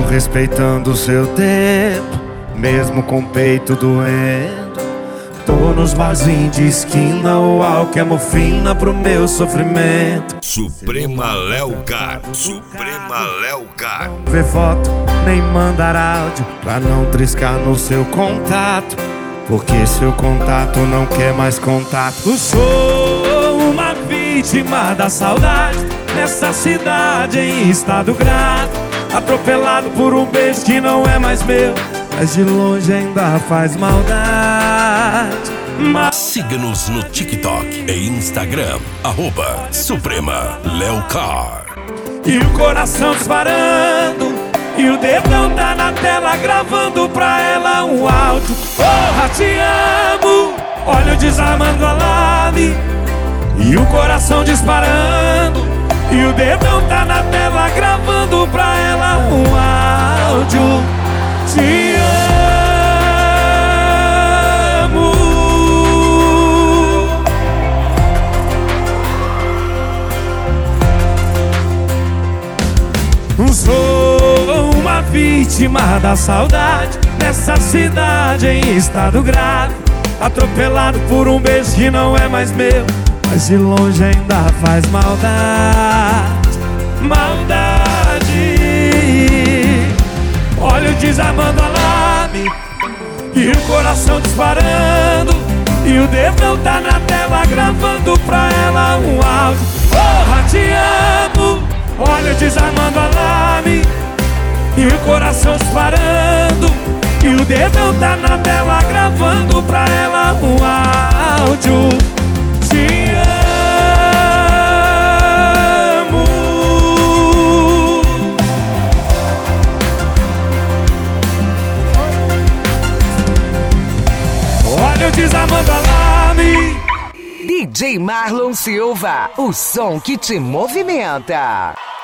respeitando o seu tempo, mesmo com o peito doendo. Tô nos barzinhos de esquina, o álcool é morfina pro meu sofrimento. Suprema Léo Car, Suprema Léo Car. Ver foto, nem mandar áudio, pra não triscar no seu contato, porque seu contato não quer mais contato. Sou uma vítima da saudade, nessa cidade em estado grave, atropelado por um beijo que não é mais meu, mas de longe ainda faz maldade. Siga-nos no TikTok e Instagram, @Suprema Léo Car. E o coração disparando, e o dedão tá na tela gravando pra ela um áudio. Porra, te amo, olha eu desarmando o alarme. E o coração disparando, e o dedão tá na tela gravando pra ela um áudio. Te amo. Sou uma vítima da saudade, nessa cidade em estado grave, atropelado por um beijo que não é mais meu, mas de longe ainda faz maldade. Maldade. Olha o desarmando alarme, e o coração disparando, e o dedão tá na tela gravando pra ela um áudio. Porra, te amo, olha o desarmando alarme, e o coração disparando, e o dedão tá na tela gravando pra ela um áudio. Te amo. Olha o desarmando alarme. DJ Marlon Silva, o som que te movimenta.